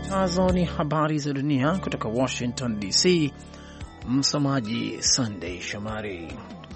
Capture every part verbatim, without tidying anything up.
Zifuatazo ni habari za dunia kutoka Washington D C. Msomaji Sunday Shomari.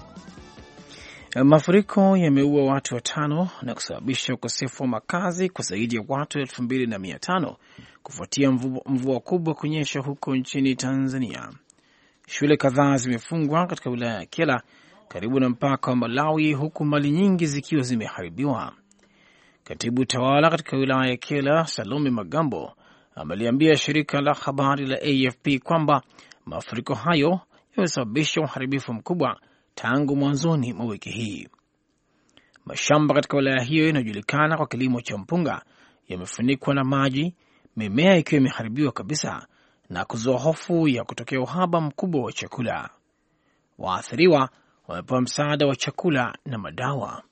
Mafuriko yameua watu watano na kusababisha ukosefu wa makazi kwa zaidi ya watu elfu mbili na mia tano kufuatia mvua kubwa kunyesha huko nchini Tanzania. Shule kadhaa zimefungwa katika wilaya ya Kyela karibu na mpaka wa Malawi, huku mali nyingi zikiwa zimeharibiwa. Katibu tawala katika wilaya ya Kyela, Salome Magambo, ameliambia shirika la habari la A F P kwamba mafuriko hayo yamesababisha uharibifu mkubwa tangu mwanzoni mwa wiki hii. Mashamba katika wilaya hiyo inayojulikana kwa kilimo cha mpunga yamefunikwa na maji, mimea ikiwa imeharibiwa kabisa na kuzua hofu ya kutokea uhaba mkubwa wa chakula. Waathiriwa wamepewa msaada wa chakula na madawa.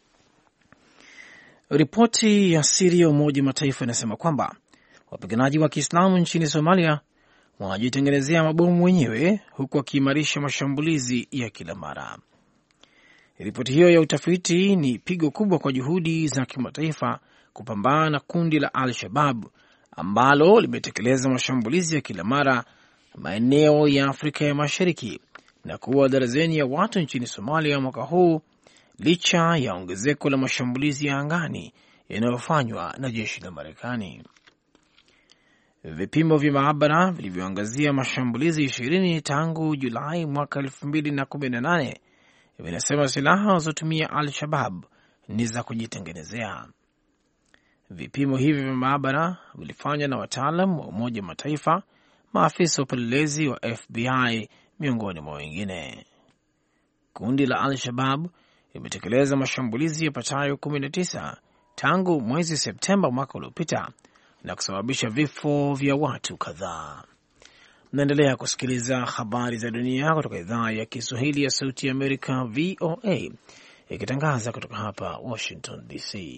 Ripoti ya siri ya Umoja wa Mataifa inasema kwamba wapiganaji wa Kiislamu nchini Somalia wanajitengenezea mabomu wenyewe huku wakiimarisha mashambulizi ya kila mara. Ripoti hiyo ya utafiti ni pigo kubwa kwa juhudi za kimataifa kupambana na kundi la Al-Shabaab ambalo limetekeleza mashambulizi ya kila mara maeneo ya Afrika ya Mashariki na kuua darazeni ya watu nchini Somalia mwaka huu, licha ya ongezeko la mashambulizi ya angani yanayofanywa na jeshi la Marekani. Vipimo vya maabara vilivyoangazia mashambulizi ishirini tangu Julai mwaka elfu mbili na kumi na nane vinasema silaha wanazotumia Al-Shabaab ni za kujitengenezea. Vipimo hivi vya maabara vilifanywa na wataalam wa Umoja wa Mataifa, maafisa wa upelelezi wa F B I miongoni mwa wengine. Kundi la Al-Shabaab limetekeleza mashambulizi yapatayo kumi na tisa tangu mwezi Septemba mwaka uliopita na kusababisha vifo vya watu kadhaa. Mnaendelea kusikiliza habari za dunia kutoka idhaa ya Kiswahili ya Sauti ya Amerika, V O A, ikitangaza kutoka hapa Washington D C.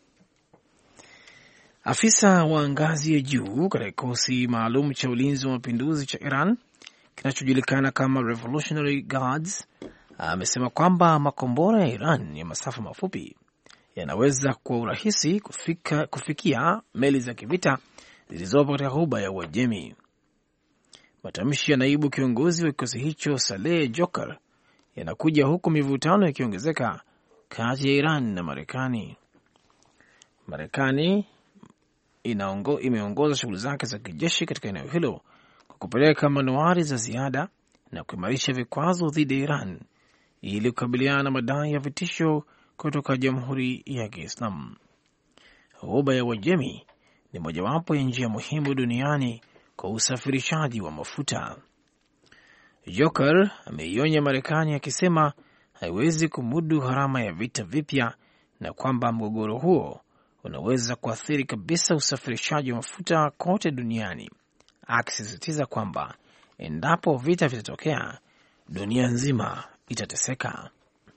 Afisa wa ngazi ya juu katika kikosi maalum cha ulinzi wa mapinduzi cha Iran kinachojulikana kama Revolutionary Guards amesema kwamba makombora ya Iran ya masafa mafupi yanaweza kwa urahisi kufika, kufikia meli za kivita zilizopo katika ghuba ya Uajemi. Matamshi ya naibu kiongozi wa kikosi hicho Saleh Joker yanakuja huku mivutano ikiongezeka kati ya Iran na Marekani. Marekani inaongo, imeongoza shughuli zake za kijeshi katika eneo hilo kwa kupeleka manuari za ziada na kuimarisha vikwazo dhidi ya Iran ili kukabiliana na madai ya vitisho kutoka Jamhuri ya Kiislamu. Ghuba ya Uajemi ni mojawapo ya njia muhimu duniani kwa usafirishaji wa mafuta. Joker ameionya Marekani akisema haiwezi kumudu gharama ya vita vipya na kwamba mgogoro huo unaweza kuathiri kabisa usafirishaji wa mafuta kote duniani, akisisitiza kwamba endapo vita vitatokea, dunia nzima itateseka.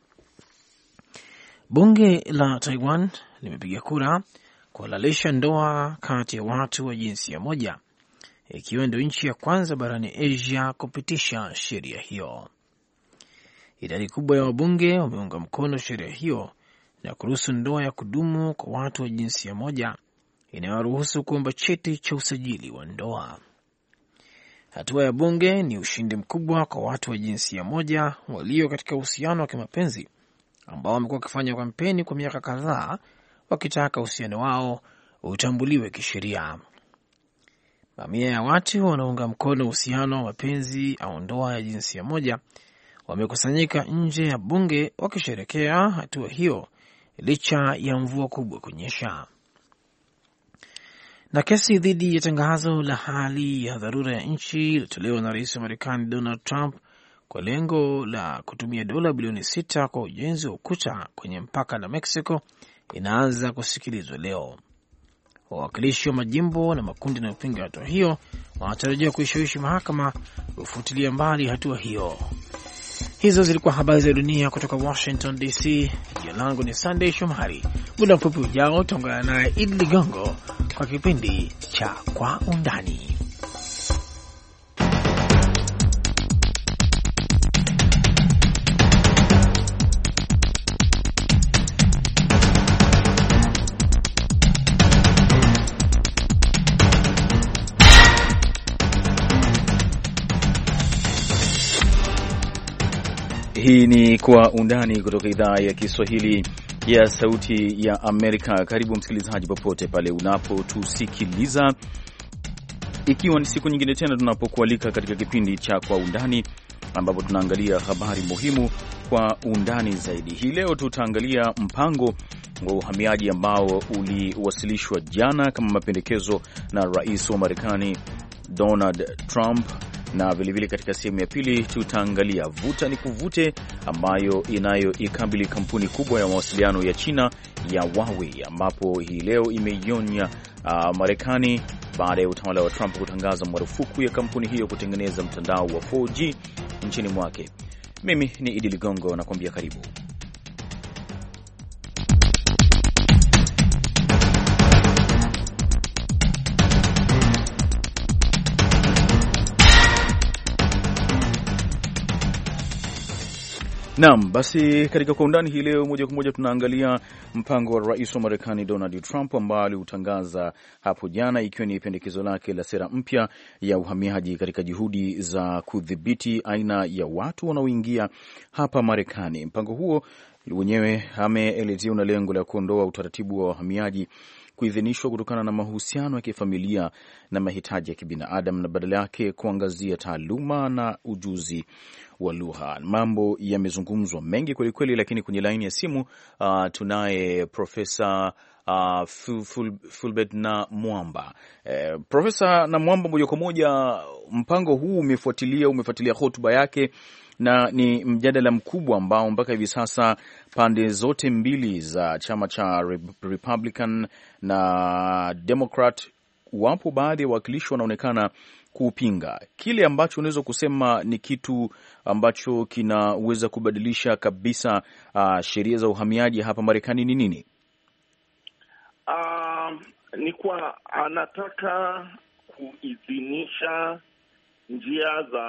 Bunge la Taiwan limepiga kura kuhalalisha ndoa kati ya watu wa jinsia moja, ikiwa ndio nchi ya kwanza barani Asia kupitisha sheria hiyo. Idadi kubwa ya wabunge wameunga mkono sheria hiyo na kuruhusu ndoa ya kudumu kwa watu wa jinsia moja inayoruhusu kuomba cheti cha usajili wa ndoa. Hatua ya bunge ni ushindi mkubwa kwa watu wa jinsia moja walio katika uhusiano wa kimapenzi ambao wamekuwa wakifanya kampeni kwa miaka kadhaa wakitaka uhusiano wao utambuliwe kisheria. Mamia ya watu wanaunga mkono uhusiano wa mapenzi au ndoa ya jinsia moja wamekusanyika nje ya bunge wakisherekea hatua hiyo licha ya mvua kubwa kunyesha. Na kesi dhidi ya tangazo la hali ya dharura ya nchi ilitolewa na Rais wa Marekani Donald Trump kwa lengo la kutumia dola bilioni sita kwa ujenzi wa ukuta kwenye mpaka na Mexico inaanza kusikilizwa leo. Wawakilishi wa majimbo na makundi yanayopinga hatua hiyo wanatarajiwa kuishawishi mahakama kufutilia mbali hatua hiyo. Hizo zilikuwa habari za dunia kutoka Washington D C. Jina langu ni Sunday Shomari. Muda mfupi ujao tutaungana naye Idi Ligongo kwa kipindi cha Kwa Undani. Hii ni Kwa Undani kutoka idhaa ya Kiswahili ya Sauti ya Amerika. Karibu msikilizaji, popote pale unapotusikiliza, ikiwa ni siku nyingine tena tunapokualika katika kipindi cha Kwa Undani, ambapo tunaangalia habari muhimu kwa undani zaidi. Hii leo tutaangalia mpango wa uhamiaji ambao uliwasilishwa jana kama mapendekezo na rais wa Marekani Donald Trump, na vilevile katika sehemu ya pili tutaangalia vuta ni kuvute ambayo inayoikabili kampuni kubwa ya mawasiliano ya China ya Huawei, ambapo hii leo imeionya uh, Marekani baada ya utawala wa Trump kutangaza marufuku ya kampuni hiyo kutengeneza mtandao wa four G nchini mwake. Mimi ni Idi Ligongo na kuambia karibu. Naam, basi katika Kwa Undani hii leo moja kwa moja tunaangalia mpango wa rais wa Marekani Donald Trump ambao aliutangaza hapo jana, ikiwa ni pendekezo lake la sera mpya ya uhamiaji katika juhudi za kudhibiti aina ya watu wanaoingia hapa Marekani. Mpango huo wenyewe ameelezea una lengo la kuondoa utaratibu wa wahamiaji kuidhinishwa kutokana na mahusiano ya kifamilia na mahitaji ya kibinadamu, na badala yake kuangazia taaluma na ujuzi wa lugha. Mambo yamezungumzwa mengi kweli kweli, lakini kwenye laini ya simu uh, tunaye Profesa uh, Fulbert na Mwamba. Eh, Profesa na Mwamba, moja kwa moja, mpango huu umefuatilia umefuatilia hotuba yake, na ni mjadala mkubwa ambao mpaka hivi sasa pande zote mbili za chama cha Republican na Democrat, wapo baadhi ya wawakilishi wanaonekana kupinga. Kile ambacho unaweza kusema ni kitu ambacho kinaweza kubadilisha kabisa uh, sheria za uhamiaji hapa Marekani ni nini? Uh, ni kwa anataka kuidhinisha njia za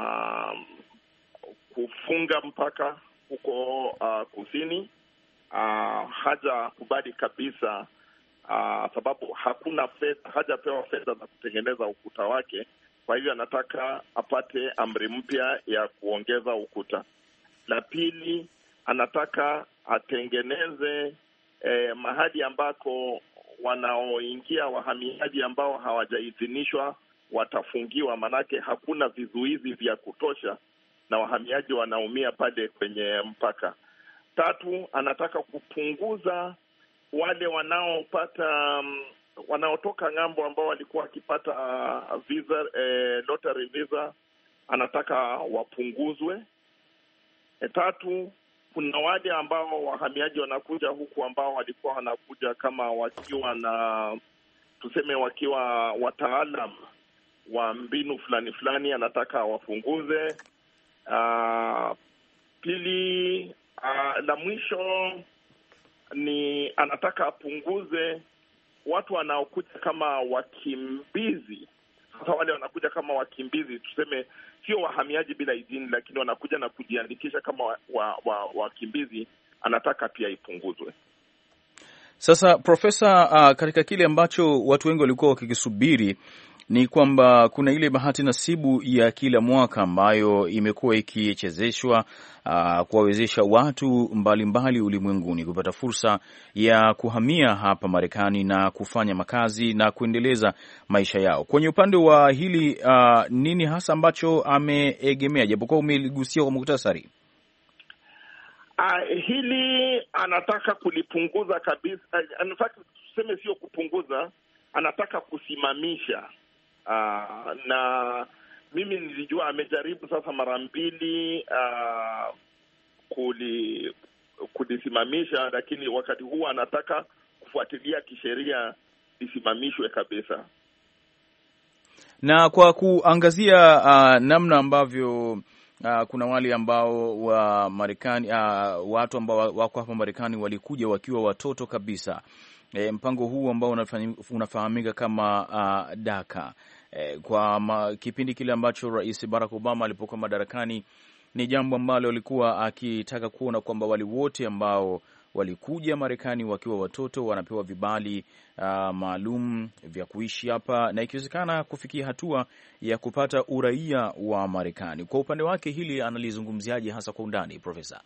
kufunga mpaka huko uh, kusini. Uh, haja kubali kabisa uh, sababu hakuna fedha, hajapewa fedha za kutengeneza ukuta wake. Kwa hivyo anataka apate amri mpya ya kuongeza ukuta. La pili, anataka atengeneze eh, mahali ambako wanaoingia wahamiaji ambao hawajaidhinishwa watafungiwa, manake hakuna vizuizi vya kutosha na wahamiaji wanaumia pale kwenye mpaka. Tatu, anataka kupunguza wale wanaopata um, wanaotoka ng'ambo ambao walikuwa wakipata uh, visa eh, lottery visa, anataka wapunguzwe. E, tatu, kuna wale ambao wahamiaji wanakuja huku ambao walikuwa wanakuja kama wakiwa na tuseme wakiwa wataalam wa mbinu fulani fulani, anataka wapunguze. Uh, pili, uh, la mwisho ni anataka apunguze watu wanaokuja kama wakimbizi. Sasa wale wanakuja kama wakimbizi, tuseme sio wahamiaji bila idhini, lakini wanakuja na kujiandikisha kama wakimbizi wa, wa, wa anataka pia ipunguzwe. Sasa Profesa, uh, katika kile ambacho watu wengi walikuwa wakikisubiri ni kwamba kuna ile bahati nasibu ya kila mwaka ambayo imekuwa ikichezeshwa uh, kuwawezesha watu mbalimbali ulimwenguni kupata fursa ya kuhamia hapa Marekani na kufanya makazi na kuendeleza maisha yao. Kwenye upande wa hili uh, nini hasa ambacho ameegemea, japokuwa umeligusia kwa muhtasari? Uh, hili anataka kulipunguza kabisa. In fact, tuseme sio kupunguza, anataka kusimamisha. Uh, na mimi nilijua amejaribu sasa mara mbili uh, kuli kulisimamisha, lakini wakati huu anataka kufuatilia kisheria lisimamishwe kabisa. Na kwa kuangazia uh, namna ambavyo uh, kuna wale ambao wa Marekani uh, watu ambao wako hapa Marekani walikuja wakiwa watoto kabisa. E, mpango huu ambao unafahamika kama uh, DACA e, kwa ma, kipindi kile ambacho Rais Barack Obama alipokuwa madarakani, ni jambo ambalo alikuwa akitaka kuona kwamba wale wote ambao walikuja Marekani wakiwa watoto, wanapewa vibali uh, maalum vya kuishi hapa na ikiwezekana kufikia hatua ya kupata uraia wa Marekani. Kwa upande wake hili analizungumziaje hasa kwa undani, Profesa?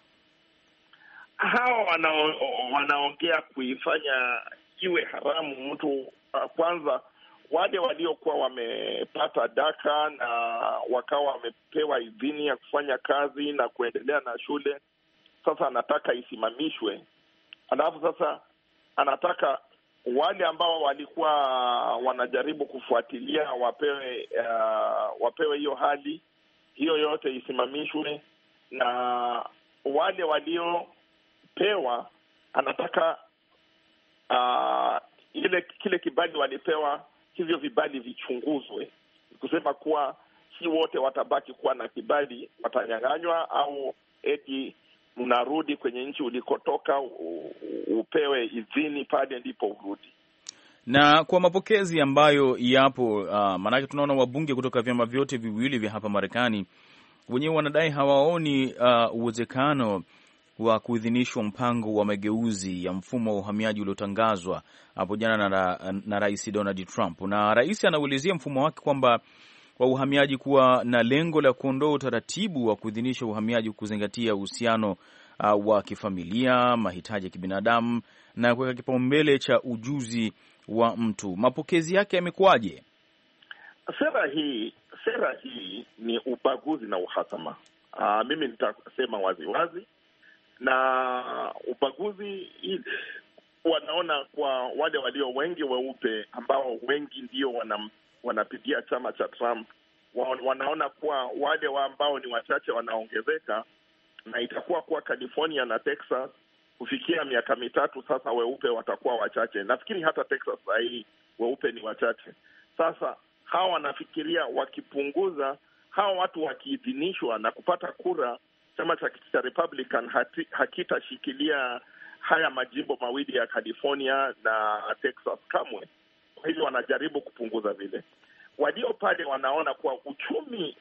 Hawa wanao, wanaongea kuifanya iwe haramu mtu uh, kwanza wale waliokuwa wamepata daka na wakawa wamepewa idhini ya kufanya kazi na kuendelea na shule, sasa anataka isimamishwe. Alafu sasa anataka wale ambao walikuwa wanajaribu kufuatilia wapewe uh, wapewe hiyo hali hiyo yote isimamishwe, na wale waliopewa anataka uh, ile kile kibali walipewa, hivyo vibali vichunguzwe, kusema kuwa si wote watabaki kuwa na kibali, watanyang'anywa, au eti mnarudi kwenye nchi ulikotoka upewe idhini pale ndipo urudi. Na kwa mapokezi ambayo yapo, uh, maanake tunaona wabunge kutoka vyama vyote viwili vya hapa Marekani wenyewe wanadai hawaoni uh, uwezekano wa kuidhinishwa mpango wa mageuzi ya mfumo wa uhamiaji uliotangazwa hapo jana na, na Rais Donald Trump. Na rais anauelezea mfumo wake kwamba wa uhamiaji kuwa na lengo la kuondoa utaratibu wa kuidhinisha uhamiaji kuzingatia uhusiano uh, wa kifamilia, mahitaji ya kibinadamu na kuweka kipaumbele cha ujuzi wa mtu. Mapokezi yake yamekuwaje? Sera hii sera hii ni ubaguzi na uhasama. Uh, mimi nitasema wazi wazi, na ubaguzi wanaona kwa wale walio wengi weupe ambao wengi ndio wana, wanapigia chama cha Trump. Wanaona kuwa wale wa ambao ni wachache wanaongezeka, na itakuwa kuwa California na Texas kufikia miaka mitatu sasa weupe watakuwa wachache. Nafikiri hata Texas saa hii weupe ni wachache. Sasa hawa wanafikiria wakipunguza, hawa watu wakiidhinishwa na kupata kura, chama cha Republican hakitashikilia haya majimbo mawili ya California na Texas kamwe. Kwa hivyo wanajaribu kupunguza vile. Walio pale wanaona kuwa uchumi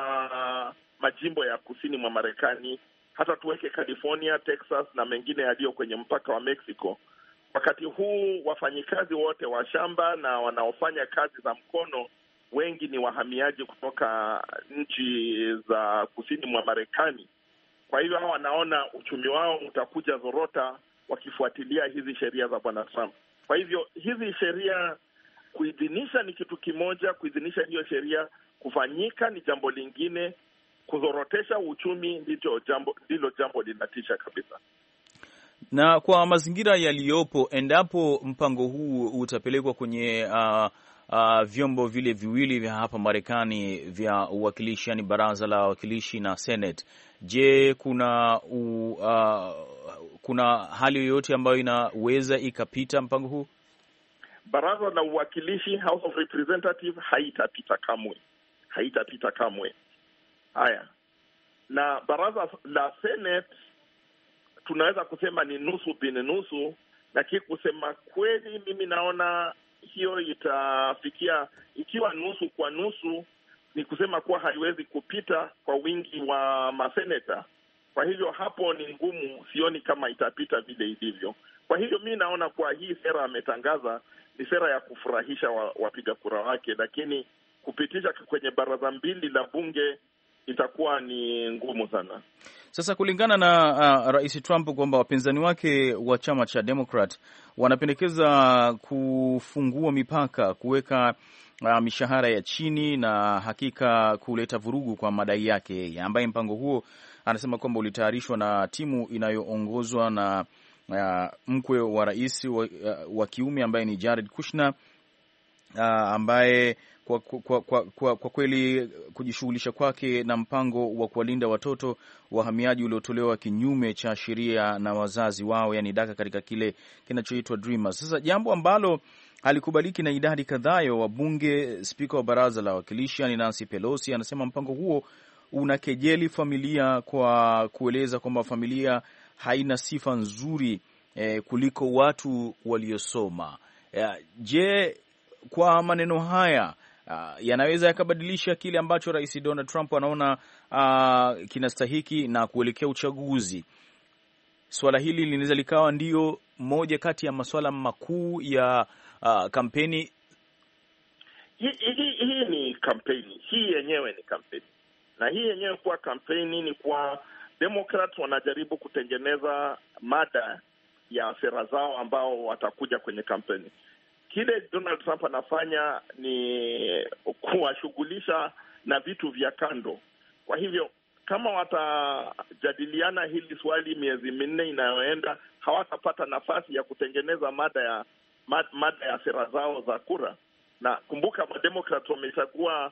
wa majimbo ya kusini mwa Marekani, hata tuweke California, Texas na mengine yaliyo kwenye mpaka wa Mexico, wakati huu wafanyikazi wote wa shamba na wanaofanya kazi za mkono wengi ni wahamiaji kutoka nchi za kusini mwa Marekani. Kwa hivyo hao wanaona uchumi wao utakuja zorota wakifuatilia hizi sheria za Bwana Trump. Kwa hivyo hizi sheria kuidhinisha ni kitu kimoja, kuidhinisha hiyo sheria kufanyika ni jambo lingine, kuzorotesha uchumi ndilo jambo ndilo jambo linatisha kabisa. Na kwa mazingira yaliyopo, endapo mpango huu utapelekwa kwenye uh, uh, vyombo vile viwili vya hapa Marekani vya uwakilishi, yani baraza la wawakilishi na Senate, je, kuna u, uh, kuna hali yoyote ambayo inaweza ikapita mpango huu? Baraza la uwakilishi, House of Representatives, haitapita kamwe, haitapita kamwe. Haya, na baraza la Senate tunaweza kusema ni nusu bin nusu, lakini kusema kweli mimi naona hiyo itafikia, ikiwa nusu kwa nusu, ni kusema kuwa haiwezi kupita kwa wingi wa maseneta. Kwa hivyo hapo ni ngumu, sioni kama itapita vile ilivyo. Kwa hivyo mimi naona kuwa hii sera ametangaza ni sera ya kufurahisha wapiga kura wake, lakini kupitisha kwenye baraza mbili la bunge itakuwa ni ngumu sana. Sasa kulingana na uh, Rais Trump kwamba wapinzani wake wa chama cha Democrat wanapendekeza kufungua mipaka, kuweka uh, mishahara ya chini na hakika kuleta vurugu kwa madai yake, ambaye mpango huo anasema kwamba ulitayarishwa na timu inayoongozwa na uh, mkwe wa rais wa, uh, wa kiume ambaye ni Jared Kushner, uh, ambaye Kwa, kwa, kwa, kwa, kwa kweli kujishughulisha kwake na mpango wa kuwalinda watoto wahamiaji uliotolewa kinyume cha sheria na wazazi wao, yani daka katika kile kinachoitwa Dreamers. Sasa jambo ambalo halikubaliki na idadi kadhaa ya wabunge. Spika wa baraza la wawakilishi yani Nancy Pelosi anasema mpango huo unakejeli familia kwa kueleza kwamba familia haina sifa nzuri eh, kuliko watu waliosoma. Eh, je, kwa maneno haya Uh, yanaweza yakabadilisha kile ambacho Rais Donald Trump anaona uh, kinastahiki na kuelekea uchaguzi? swala hili linaweza likawa ndio moja kati ya masuala makuu ya uh, kampeni. Hii hi, hi ni kampeni, hii yenyewe ni kampeni, na hii yenyewe kuwa kampeni ni kwa Democrats wanajaribu kutengeneza mada ya sera zao ambao watakuja kwenye kampeni. Kile Donald Trump anafanya ni kuwashughulisha na vitu vya kando. Kwa hivyo kama watajadiliana hili swali miezi minne inayoenda, hawatapata nafasi ya kutengeneza mada ya mada ya sera zao za kura. Na kumbuka, Democrats wamechagua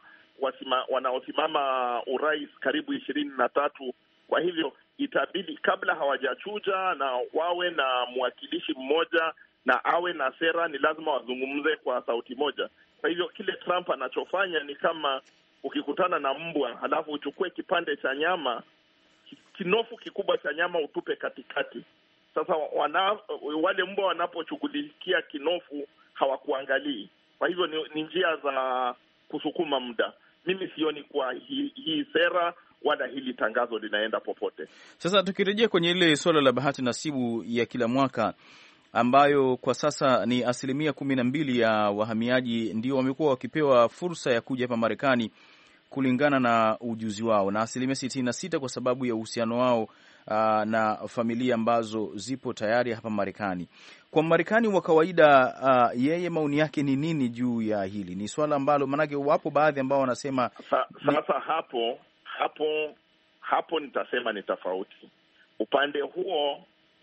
wanaosimama urais karibu ishirini na tatu. Kwa hivyo itabidi kabla hawajachuja na wawe na mwakilishi mmoja na awe na sera, ni lazima wazungumze kwa sauti moja. Kwa hivyo kile Trump anachofanya ni kama ukikutana na mbwa halafu uchukue kipande cha nyama, kinofu kikubwa cha nyama utupe katikati. Sasa wana, wale mbwa wanaposhughulikia kinofu hawakuangalii. Kwa hivyo ni, ni njia za kusukuma muda. Mimi sioni kwa hii, hii sera wala hili tangazo linaenda popote. Sasa tukirejea kwenye ile suala la bahati nasibu ya kila mwaka ambayo kwa sasa ni asilimia kumi na mbili ya wahamiaji ndio wamekuwa wakipewa fursa ya kuja hapa Marekani kulingana na ujuzi wao, na asilimia sitini na sita kwa sababu ya uhusiano wao uh, na familia ambazo zipo tayari hapa Marekani. Kwa Marekani wa kawaida, uh, yeye maoni yake ni nini juu ya hili? Ni swala ambalo manake wapo baadhi ambao wanasema Sa, sasa hapo hapo hapo nitasema ni tofauti. Upande huo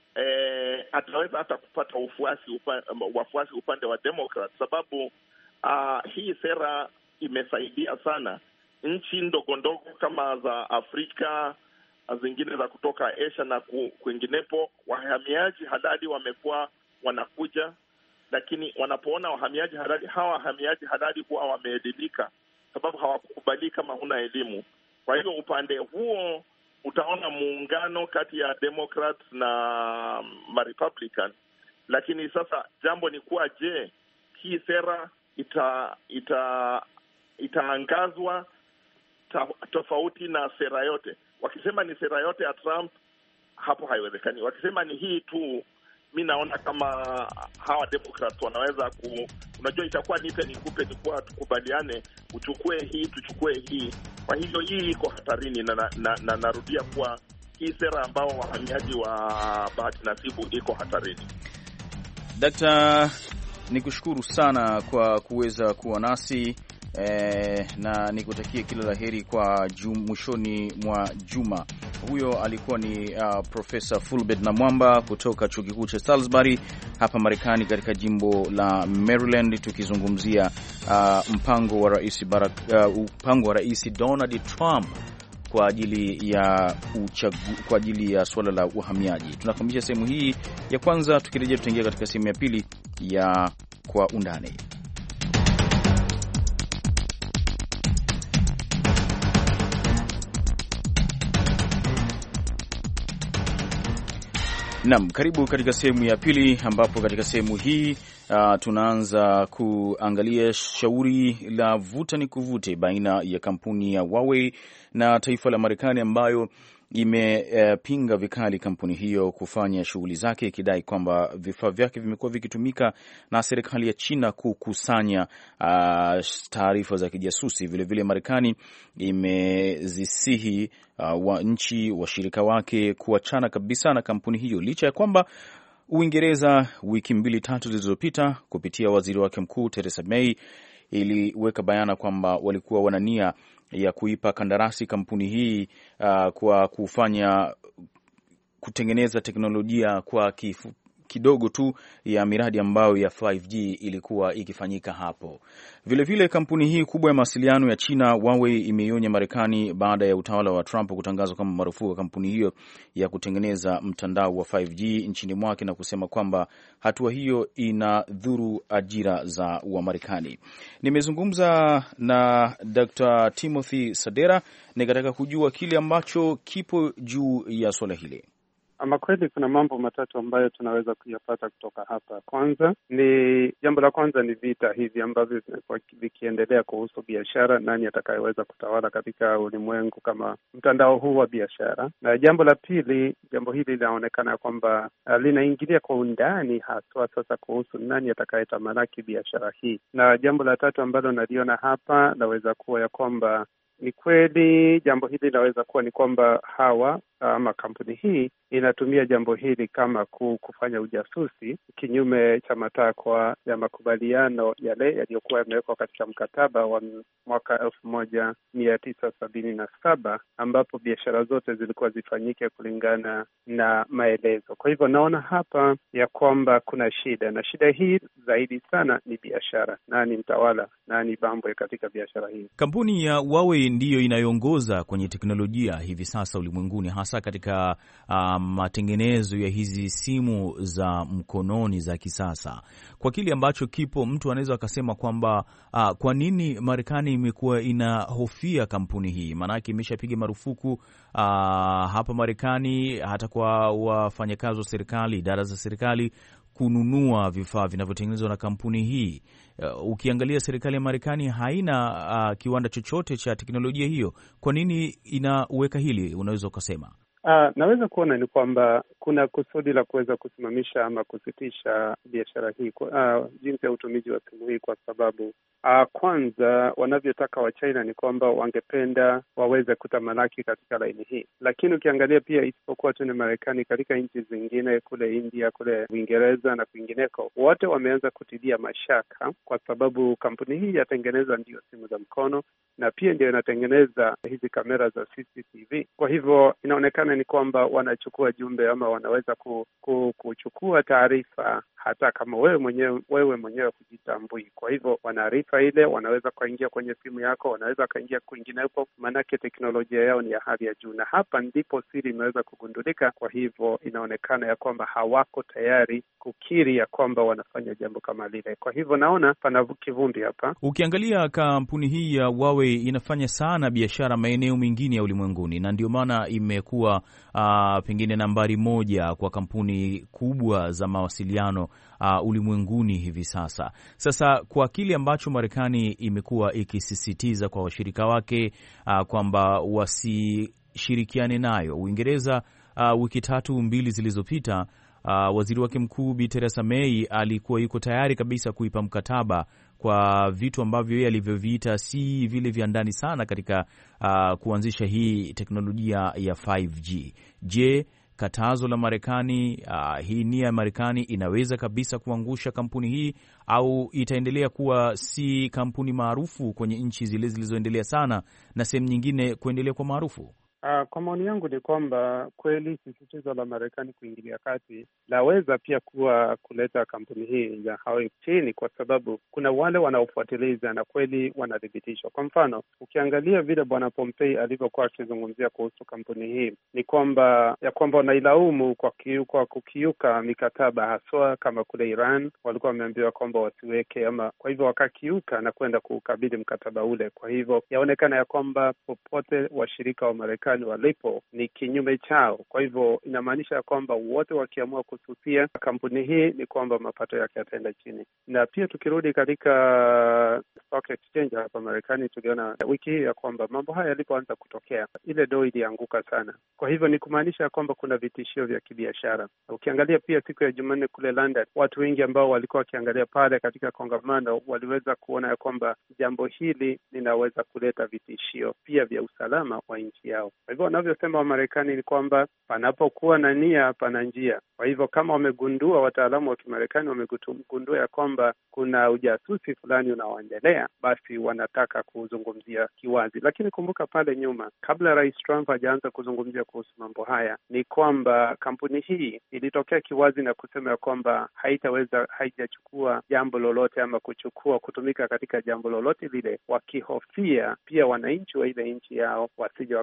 eh, ataweza hata kupata ufuasi upa, wafuasi upande wa Democrat, sababu uh, hii sera imesaidia sana nchi ndogo ndogo kama za Afrika, zingine za kutoka Asia na kwinginepo. Wahamiaji halali wamekuwa wanakuja, lakini wanapoona wahamiaji halali, hawa wahamiaji halali huwa wameelimika, sababu hawakukubali kama huna elimu. Kwa hiyo upande huo utaona muungano kati ya Democrats na ma Republican. Lakini sasa jambo ni kuwa, je, hii sera ita ita itaangazwa ta, tofauti na sera yote? Wakisema ni sera yote ya Trump, hapo haiwezekani. Wakisema ni hii tu, mi naona kama hawa Democrats wanaweza ku, unajua itakuwa nipe nikupe, ni kuwa tukubaliane, uchukue hii tuchukue hii. Kwa hivyo hii iko hatarini, na, na, na, na narudia kuwa hii sera ambao wahamiaji wa bahati nasibu iko hatarini. Daktari, nikushukuru sana kwa kuweza kuwa nasi eh, na nikutakie kila laheri kwa mwishoni mwa juma. Huyo alikuwa ni uh, Profesa Fulbert Namwamba kutoka Chuo Kikuu cha Salisbury hapa Marekani katika jimbo la Maryland, tukizungumzia uh, mpango wa Rais Barack uh, mpango wa Rais Donald Trump kwa ajili ya uchagu, kwa ajili ya suala la uhamiaji. Tunakamilisha sehemu hii ya kwanza, tukirejea tutaingia katika sehemu ya pili ya Kwa Undani. Naam, karibu katika sehemu ya pili, ambapo katika sehemu hii uh, tunaanza kuangalia shauri la vuta ni kuvute baina ya kampuni ya Huawei na taifa la Marekani, ambayo imepinga uh, vikali kampuni hiyo kufanya shughuli zake, ikidai kwamba vifaa vyake vimekuwa vikitumika na serikali ya China kukusanya uh, taarifa za kijasusi. Vile vile Marekani imezisihi uh, wa nchi washirika wake kuachana kabisa na kampuni hiyo, licha ya kwamba Uingereza wiki mbili tatu zilizopita kupitia waziri wake mkuu Theresa May iliweka bayana kwamba walikuwa wana nia ya kuipa kandarasi kampuni hii uh, kwa kufanya kutengeneza teknolojia kwa kifu, kidogo tu ya miradi ambayo ya five G ilikuwa ikifanyika hapo. Vile vile kampuni hii kubwa ya mawasiliano ya China Huawei imeionya Marekani baada ya utawala wa Trump kutangaza kama marufuku ya kampuni hiyo ya kutengeneza mtandao wa five G nchini mwake, na kusema kwamba hatua hiyo inadhuru ajira za Wamarekani. Nimezungumza na Doctor Timothy Sadera nikataka kujua kile ambacho kipo juu ya swala hili. Ama kweli kuna mambo matatu ambayo tunaweza kuyapata kutoka hapa. Kwanza ni jambo la kwanza ni vita hivi ambavyo vimekuwa vikiendelea kuhusu biashara, nani atakayeweza kutawala katika ulimwengu kama mtandao huu wa biashara. Na jambo la pili, jambo hili linaonekana kwamba uh, linaingilia kwa undani haswa sasa kuhusu nani atakayetamalaki biashara hii. Na jambo la tatu ambalo naliona hapa naweza kuwa ya kwamba ni kweli jambo hili linaweza kuwa ni kwamba hawa ama kampuni hii inatumia jambo hili kama kufanya ujasusi kinyume cha matakwa ya makubaliano yale yaliyokuwa yamewekwa katika mkataba wa mwaka elfu moja mia tisa sabini na saba ambapo biashara zote zilikuwa zifanyike kulingana na maelezo. Kwa hivyo naona hapa ya kwamba kuna shida, na shida hii zaidi sana ni biashara. Nani mtawala, nani bambwe katika biashara hii? Kampuni ya Huawei ndiyo inayoongoza kwenye teknolojia hivi sasa ulimwenguni, hasa katika matengenezo um, ya hizi simu za mkononi za kisasa. Kwa kile ambacho kipo, mtu anaweza akasema kwamba uh, kwa nini Marekani imekuwa inahofia kampuni hii? Maanake imeshapiga marufuku uh, hapa Marekani hata kwa wafanyakazi wa serikali, idara za serikali kununua vifaa vinavyotengenezwa na kampuni hii. Uh, ukiangalia serikali ya Marekani haina uh, kiwanda chochote cha teknolojia hiyo. Kwa nini inaweka hili, unaweza ukasema? Uh, naweza kuona ni kwamba kuna kusudi la kuweza kusimamisha ama kusitisha biashara hii, uh, jinsi ya utumizi wa simu hii, kwa sababu uh, kwanza wanavyotaka wa China ni kwamba wangependa waweze kutamalaki katika laini hii, lakini ukiangalia pia isipokuwa tu ni Marekani, katika nchi zingine kule India, kule Uingereza na kwingineko, wote wameanza kutilia mashaka, kwa sababu kampuni hii yatengeneza ndio simu za mkono na pia ndio inatengeneza hizi kamera za C C T V. Kwa hivyo inaonekana ni kwamba wanachukua jumbe ama wanaweza ku, ku, kuchukua taarifa hata kama wewe mwenyewe wewe mwenyewe hujitambui. Kwa hivyo wanaarifa ile, wanaweza kuingia kwenye simu yako, wanaweza kaingia kwingineko, maanake teknolojia yao ni ya hali ya juu, na hapa ndipo siri imeweza kugundulika. Kwa hivyo inaonekana ya kwamba hawako tayari kukiri ya kwamba wanafanya jambo kama lile. Kwa hivyo naona pana kivumbi hapa. Ukiangalia kampuni hii ya Huawei inafanya sana biashara maeneo mengine ya ulimwenguni, na ndio maana imekuwa uh, pengine nambari moja kwa kampuni kubwa za mawasiliano uh, ulimwenguni hivi sasa. Sasa kwa kile ambacho Marekani imekuwa ikisisitiza kwa washirika wake uh, kwamba wasishirikiane nayo, Uingereza uh, wiki tatu mbili zilizopita Uh, waziri wake mkuu Bi Theresa May alikuwa yuko tayari kabisa kuipa mkataba kwa vitu ambavyo yeye alivyoviita si vile vya ndani sana katika uh, kuanzisha hii teknolojia ya five G. Je, katazo la Marekani, uh, hii nia ya Marekani inaweza kabisa kuangusha kampuni hii, au itaendelea kuwa si kampuni maarufu kwenye nchi zile zilizoendelea sana na sehemu nyingine kuendelea kwa maarufu? Uh, kwa maoni yangu ni kwamba kweli sisitizo la Marekani kuingilia kati laweza pia kuwa kuleta kampuni hii ya Huawei chini, kwa sababu kuna wale wanaofuatiliza na kweli wanadhibitishwa. Kwa mfano, ukiangalia vile Bwana Pompei alivyokuwa akizungumzia kuhusu kampuni hii, ni kwamba ya kwamba wanailaumu kwa kiuka, kukiuka mikataba, haswa kama kule Iran walikuwa wameambiwa kwamba wasiweke, ama kwa hivyo wakakiuka na kwenda kukabidhi mkataba ule. Kwa hivyo yaonekana ya kwamba popote washirika wa Marekani walipo ni kinyume chao. Kwa hivyo inamaanisha kwamba wote wakiamua kususia kampuni hii ni kwamba mapato yake yataenda chini. Na pia tukirudi katika stock exchange hapa Marekani, tuliona wiki hii ya kwamba mambo haya yalipoanza kutokea, ile doo ilianguka sana. Kwa hivyo ni kumaanisha kwamba kuna vitishio vya kibiashara. Ukiangalia pia siku ya Jumanne kule London, watu wengi ambao walikuwa wakiangalia pale katika kongamano waliweza kuona ya kwamba jambo hili linaweza kuleta vitishio pia vya usalama wa nchi yao. Kwa hivyo wanavyosema wa Marekani ni kwamba panapokuwa na nia pana njia. Kwa hivyo kama wamegundua, wataalamu wa Kimarekani wamegundua ya kwamba kuna ujasusi fulani unaoendelea, basi wanataka kuzungumzia kiwazi. Lakini kumbuka pale nyuma, kabla Rais Trump hajaanza kuzungumzia kuhusu mambo haya, ni kwamba kampuni hii ilitokea kiwazi na kusema ya kwamba haitaweza, haijachukua jambo lolote ama kuchukua kutumika katika jambo lolote lile, wakihofia pia wananchi wa ile nchi yao wasije wakagundua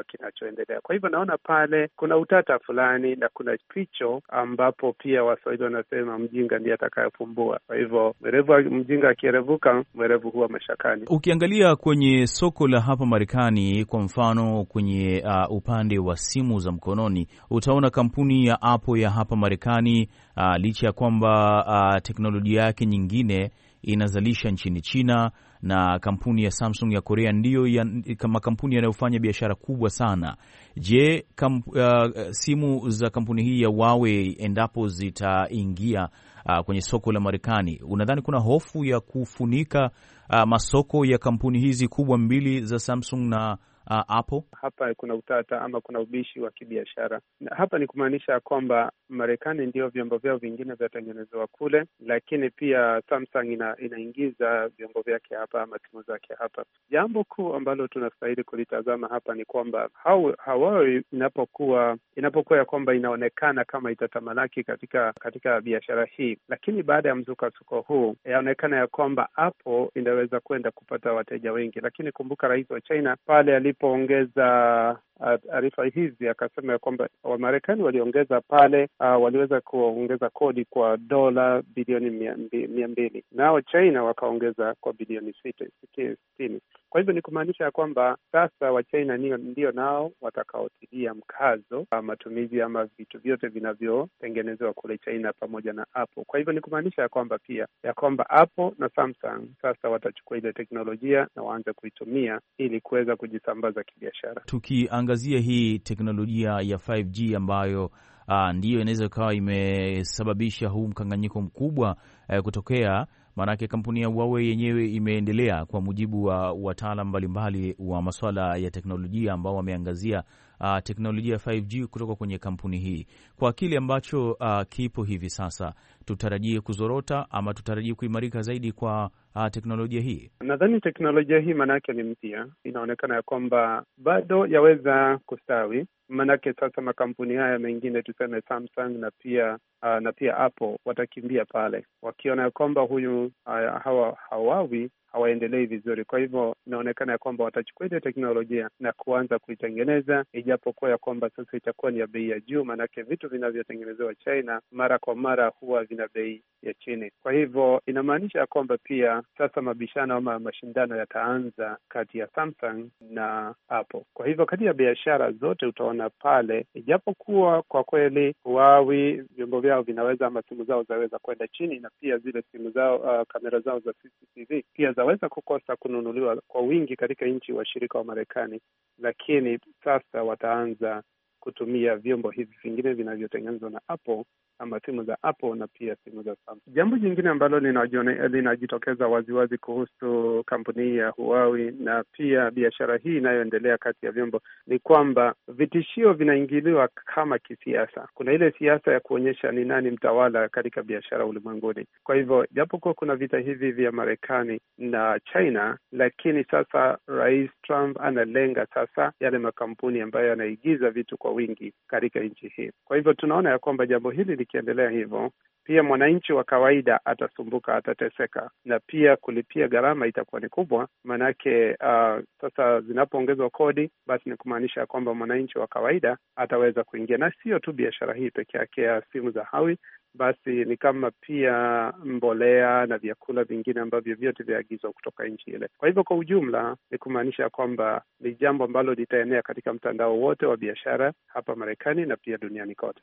kinachoendelea. Kwa hivyo naona pale kuna utata fulani na kuna picho ambapo pia Waswahili wanasema mjinga ndiye atakayefumbua. Kwa hivyo mwerevu mjinga akierevuka, mwerevu huwa mashakani. Ukiangalia kwenye soko la hapa Marekani, kwa mfano kwenye uh, upande wa simu za mkononi, utaona kampuni ya Apple ya hapa Marekani uh, licha ya kwamba uh, teknolojia yake nyingine inazalisha nchini China, na kampuni ya Samsung ya Korea ndiyo ya, kama kampuni yanayofanya biashara kubwa sana. Je, kamp, uh, simu za kampuni hii ya Huawei endapo zitaingia uh, kwenye soko la Marekani, unadhani kuna hofu ya kufunika uh, masoko ya kampuni hizi kubwa mbili za Samsung na Uh, Apple? Hapa kuna utata ama kuna ubishi wa kibiashara. Hapa ni kumaanisha kwamba Marekani ndio vyombo vyao vingine vyatengenezwa kule, lakini pia Samsung ina, inaingiza vyombo vyake hapa ama simu zake hapa. Jambo kuu ambalo tunastahili kulitazama hapa ni kwamba Huawei inapokuwa inapokuwa ya kwamba inaonekana kama itatamalaki katika katika biashara hii, lakini baada ya mzuka-suko huu yaonekana ya kwamba Apple inaweza kwenda kupata wateja wengi. Lakini kumbuka rais wa China pale alipoongeza taarifa hizi akasema ya kwamba Wamarekani waliongeza pale uh, waliweza kuongeza kodi kwa dola bilioni mia mbili, nao China wakaongeza kwa bilioni sitini. Kwa hivyo ni kumaanisha ya kwamba sasa wa China ndio, ndio nao watakaotilia mkazo uh, matumizi ama vitu vyote vinavyotengenezwa kule China pamoja na Apple. Kwa hivyo ni kumaanisha ya kwamba pia ya kwamba Apple na Samsung sasa watachukua ile teknolojia na waanze kuitumia ili kuweza kujisambaza kibiashara. Tukiangazia hii teknolojia ya five G ambayo uh, ndiyo inaweza ikawa imesababisha huu mkanganyiko mkubwa uh, kutokea, maanake kampuni ya Huawei yenyewe imeendelea kwa mujibu wa wataalamu mbalimbali wa masuala ya teknolojia ambao wameangazia uh, teknolojia ya five G kutoka kwenye kampuni hii. Kwa kile ambacho uh, kipo hivi sasa, tutarajie kuzorota ama tutarajie kuimarika zaidi kwa uh, teknolojia hii? Nadhani teknolojia hii manake ni mpya, inaonekana ya kwamba bado yaweza kustawi. Manake sasa makampuni haya mengine tuseme Samsung na pia uh, na pia Apple watakimbia pale wakiona ya kwamba huyu uh, hawa Huawei hawaendelei vizuri. Kwa hivyo inaonekana ya kwamba watachukua ile teknolojia na kuanza kuitengeneza, ijapokuwa ya kwamba sasa itakuwa ni ya bei ya juu, manake vitu vinavyotengenezewa China mara kwa mara huwa vina bei ya chini. Kwa hivyo inamaanisha ya kwamba pia sasa mabishano ama mashindano yataanza kati ya Samsung na Apple. Kwa hivyo kati ya biashara zote utaona pale, ijapokuwa kwa kweli Huawei vyombo vyao vinaweza ama simu zao zaweza kwenda chini, na pia zile simu zao uh, kamera zao za C C T V pia zaweza kukosa kununuliwa kwa wingi katika nchi washirika wa Marekani, lakini sasa wataanza kutumia vyombo hivi vingine vinavyotengenezwa na Apple ama simu za Apple na pia simu za Samsung. Jambo jingine ambalo linajitokeza waziwazi kuhusu kampuni ya Huawei na pia biashara hii inayoendelea kati ya vyombo ni kwamba vitishio vinaingiliwa kama kisiasa. Kuna ile siasa ya kuonyesha ni nani mtawala katika biashara ulimwenguni. Kwa hivyo japokuwa kuna vita hivi vya Marekani na China, lakini sasa Rais Trump analenga sasa yale makampuni ambayo yanaigiza vitu kwa wingi katika nchi hii. Kwa hivyo tunaona ya kwamba jambo hili likiendelea hivyo, pia mwananchi wa kawaida atasumbuka, atateseka, na pia kulipia gharama itakuwa ni kubwa. Manake uh, sasa zinapoongezwa kodi, basi ni kumaanisha kwamba mwananchi wa kawaida ataweza kuingia, na sio tu biashara hii peke yake ya simu za Huawei, basi ni kama pia mbolea na vyakula vingine ambavyo vyote viagizwa kutoka nchi ile. Kwa hivyo kwa ujumla ni kumaanisha kwamba ni jambo ambalo litaenea katika mtandao wote wa biashara hapa Marekani na pia duniani kote.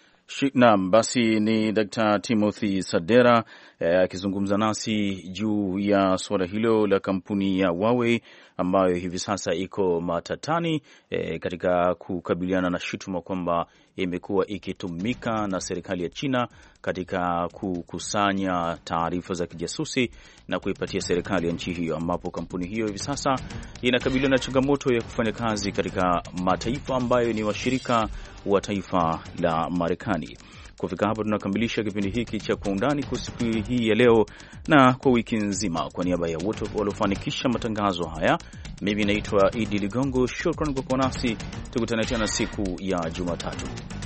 Naam, basi ni Daktari Timothy Sadera akizungumza eh, nasi juu ya suala hilo la kampuni ya Huawei ambayo hivi sasa iko matatani eh, katika kukabiliana na shutuma kwamba imekuwa ikitumika na serikali ya China katika kukusanya taarifa za kijasusi na kuipatia serikali ya nchi hiyo, ambapo kampuni hiyo hivi sasa inakabiliwa na changamoto ya kufanya kazi katika mataifa ambayo ni washirika wa taifa la Marekani. Kufika hapa tunakamilisha kipindi hiki cha Kwa Undani kwa siku hii ya leo na kwa wiki nzima. Kwa niaba ya wote waliofanikisha matangazo haya, mimi naitwa Idi Ligongo. Shukrani kwa kuwa nasi, tukutane tena siku ya Jumatatu.